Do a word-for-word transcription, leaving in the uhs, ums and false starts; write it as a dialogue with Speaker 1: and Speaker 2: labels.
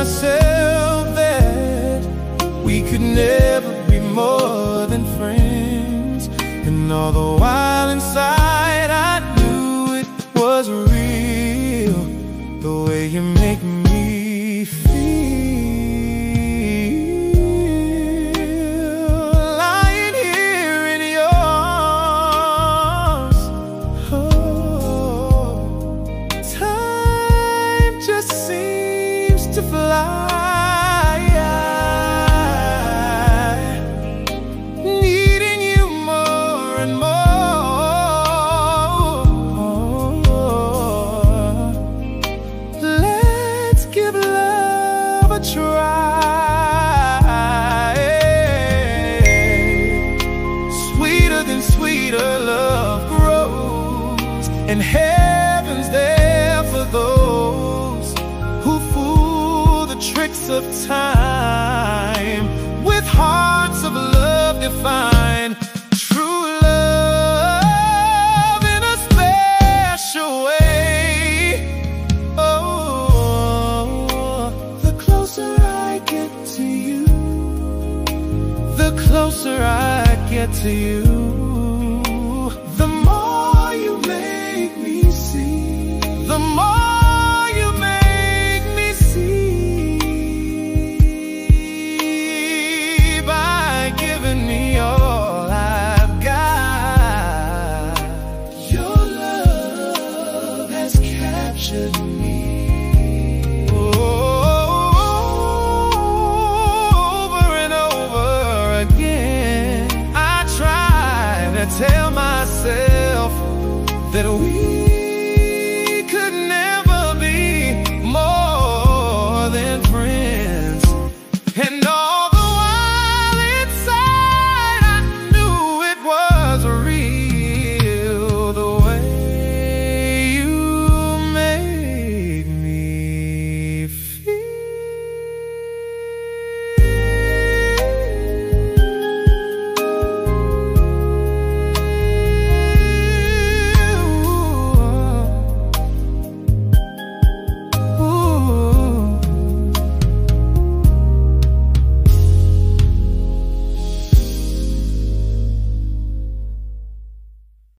Speaker 1: myself that we could never be more than friends. And all the while inside I knew it was real, the way you make me feel, lying here in your arms. Oh, time just seems to fly. Try. Sweeter than sweeter love grows, and heaven's there for those who fool the tricks of time, with hearts of love defined. True love in a special way. Oh, the closer I get to you, the closer I get to you, the more you make me see, the more you make me see, by giving me all I've got. Your love has captured me. Tell myself that we